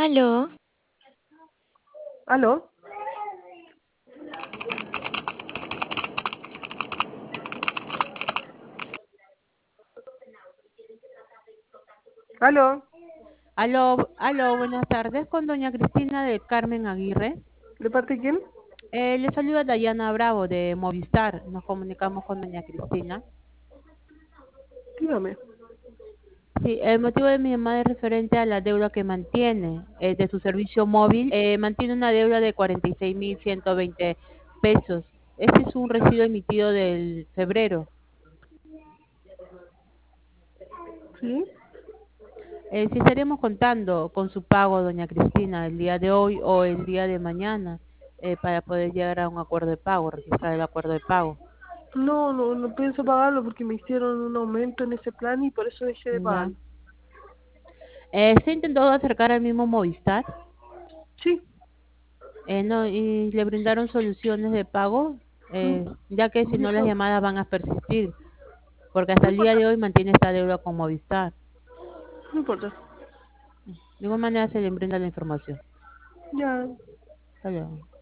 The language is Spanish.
Aló, ¿Aló? ¿Aló? Aló, buenas tardes con doña Cristina del Carmen Aguirre. ¿De parte de quién? Le saluda Dayana Bravo de Movistar. Nos comunicamos con doña Cristina. Dígame. Sí, el motivo de mi llamada es referente a la deuda que mantiene de su servicio móvil. Mantiene una deuda de 46.120 pesos. Este es un recibo emitido del febrero. ¿Sí? Si estaremos contando con su pago, doña Cristina, el día de hoy o el día de mañana, para poder llegar a un acuerdo de pago, registrar el acuerdo de pago. No pienso pagarlo porque me hicieron un aumento en ese plan y por eso dejé de Ya. pagarlo. ¿Se intentó acercar al mismo Movistar? Sí. No, y le brindaron soluciones de pago, Mm, ya que si no las Dijo, llamadas van a persistir, porque hasta no el día importa, de hoy mantiene esta deuda con Movistar. no importa. De igual manera se le brinda la información. Ya. Hasta luego.